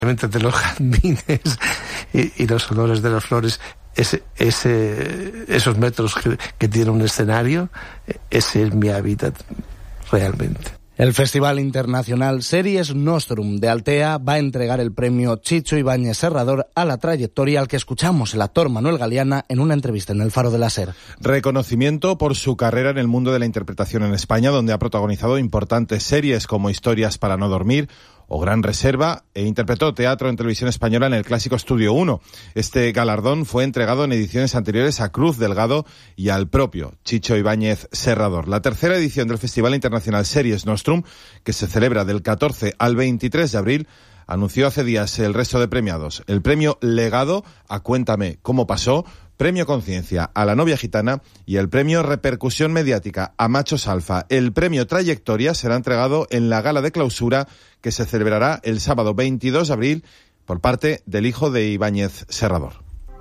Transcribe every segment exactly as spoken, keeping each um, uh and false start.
de los jardines y, y los olores de las flores, ese, ese, esos metros que, que tiene un escenario, ese es mi hábitat realmente. El Festival Internacional Series Nostrum de Altea va a entregar el premio Chicho Ibáñez Serrador a la trayectoria al que escuchamos el actor Manuel Galeana en una entrevista en El Faro de la Ser. Reconocimiento por su carrera en el mundo de la interpretación en España, donde ha protagonizado importantes series como Historias para no dormir o Gran Reserva, e interpretó teatro en Televisión Española en el Clásico Estudio uno. Este galardón fue entregado en ediciones anteriores a Cruz Delgado y al propio Chicho Ibáñez Serrador. La tercera edición del Festival Internacional Series Nostrum, que se celebra del catorce al veintitrés de abril, anunció hace días el resto de premiados. El premio Legado a Cuéntame cómo pasó, premio Conciencia a La novia gitana y el premio Repercusión mediática a Machos Alfa. El premio Trayectoria será entregado en la gala de clausura que se celebrará el sábado veintidós de abril por parte del hijo de Ibáñez Serrador.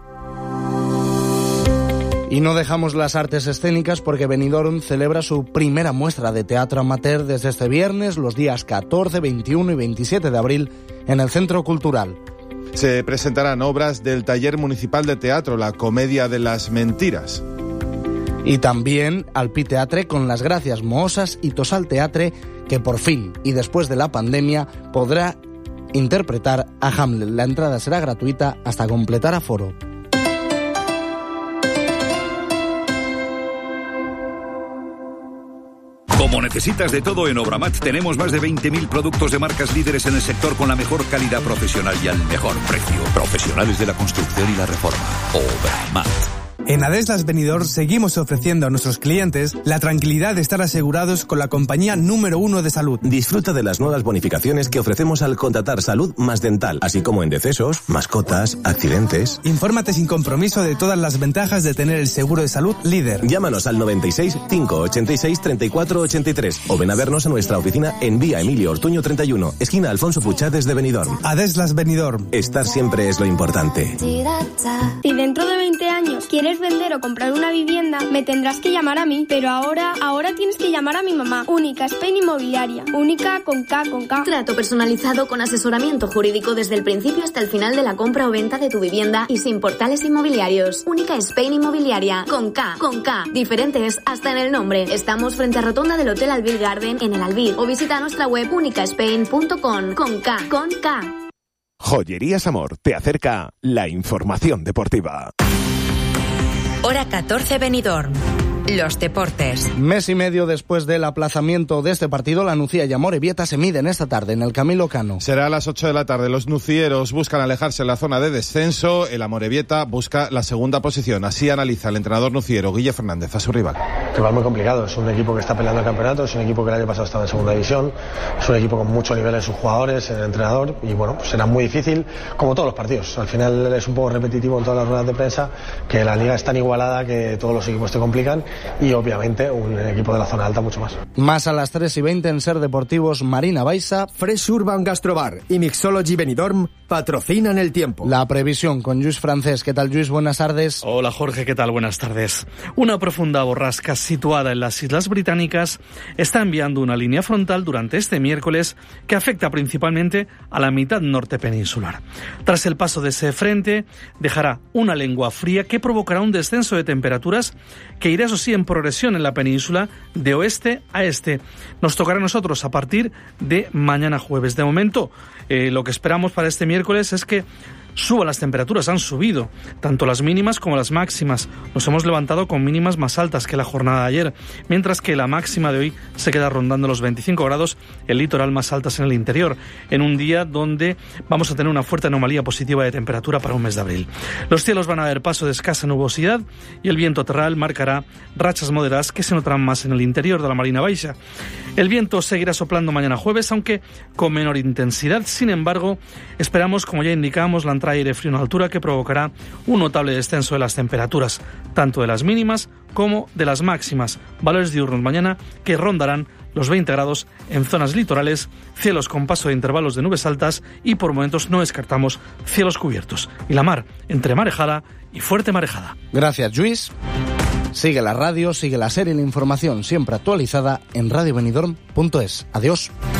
Y no dejamos las artes escénicas porque Benidorm celebra su primera muestra de teatro amateur desde este viernes, los días catorce, veintiuno y veintisiete de abril, en el Centro Cultural. Se presentarán obras del Taller Municipal de Teatro, La Comedia de las Mentiras. Y también al Pi Teatre con Las Gracias Mohosas y Tosal Teatre, que por fin, y después de la pandemia, podrá interpretar a Hamlet. La entrada será gratuita hasta completar aforo. Como necesitas de todo en Obramat, tenemos más de veinte mil productos de marcas líderes en el sector con la mejor calidad profesional y al mejor precio. Profesionales de la construcción y la reforma. Obramat. En Adeslas Benidorm seguimos ofreciendo a nuestros clientes la tranquilidad de estar asegurados con la compañía número uno de salud. Disfruta de las nuevas bonificaciones que ofrecemos al contratar salud más dental, así como en decesos, mascotas, accidentes. Infórmate sin compromiso de todas las ventajas de tener el seguro de salud líder. Llámanos al noventa y seis, cinco ochenta y seis, treinta y cuatro ochenta y tres o ven a vernos a nuestra oficina en Vía Emilio Ortuño treinta y uno, esquina Alfonso Puchades de Benidorm. Adeslas Benidorm. Estar siempre es lo importante. Si dentro de veinte años quieres vender o comprar una vivienda, me tendrás que llamar a mí, pero ahora, ahora tienes que llamar a mi mamá. Única Spain Inmobiliaria. Única con K, con K. Trato personalizado con asesoramiento jurídico desde el principio hasta el final de la compra o venta de tu vivienda y sin portales inmobiliarios. Única Spain Inmobiliaria. Con K, con K. Diferentes hasta en el nombre. Estamos frente a Rotonda del Hotel Albir Garden en el Albir o visita nuestra web única spain punto com. Con K, con K. Joyerías Amor te acerca la información deportiva. Hora catorce Benidorm. Los deportes. Mes y medio después del aplazamiento de este partido, la Nucía y Amorebieta se miden esta tarde en el Camilo Cano. Será a las ocho de la tarde. Los nucieros buscan alejarse en la zona de descenso. El Amorebieta busca la segunda posición. Así analiza el entrenador nuciero, Guille Fernández, a su rival. Rival muy complicado. Es un equipo que está peleando el campeonato. Es un equipo que el año pasado estaba en segunda división. Es un equipo con mucho nivel en sus jugadores, en el entrenador. Y bueno, pues será muy difícil, como todos los partidos. Al final es un poco repetitivo en todas las ruedas de prensa, que la liga es tan igualada que todos los equipos te complican. Y obviamente un equipo de la zona alta mucho más. Más a las tres y veinte en Ser Deportivos, Marina Baixa. Fresh Urban Gastrobar y Mixology Benidorm patrocinan el tiempo. La previsión con Lluís Francés. ¿Qué tal, Lluís? Buenas tardes. Hola, Jorge. ¿Qué tal? Buenas tardes. Una profunda borrasca situada en las Islas Británicas está enviando una línea frontal durante este miércoles que afecta principalmente a la mitad norte peninsular. Tras el paso de ese frente, dejará una lengua fría que provocará un descenso de temperaturas que irá, eso sí, en progresión en la península de oeste a este. Nos tocará a nosotros a partir de mañana jueves. De momento, eh, lo que esperamos para este miércoles es que suban las temperaturas, han subido tanto las mínimas como las máximas. Nos hemos levantado con mínimas más altas que la jornada de ayer, mientras que la máxima de hoy se queda rondando los veinticinco grados, el litoral más altas en el interior, en un día donde vamos a tener una fuerte anomalía positiva de temperatura para un mes de abril. Los cielos van a dar paso de escasa nubosidad y el viento terral marcará rachas moderadas que se notarán más en el interior de la Marina Baixa. El viento seguirá soplando mañana jueves, aunque con menor intensidad. Sin embargo, esperamos, como ya indicamos, la entrada de aire frío en altura que provocará un notable descenso de las temperaturas, tanto de las mínimas como de las máximas. Valores diurnos mañana que rondarán los veinte grados en zonas litorales, cielos con paso de intervalos de nubes altas y por momentos no descartamos cielos cubiertos. Y la mar entre marejada y fuerte marejada. Gracias, Lluís. Sigue la radio, sigue la serie y la información siempre actualizada en radio benidorm punto es. Adiós.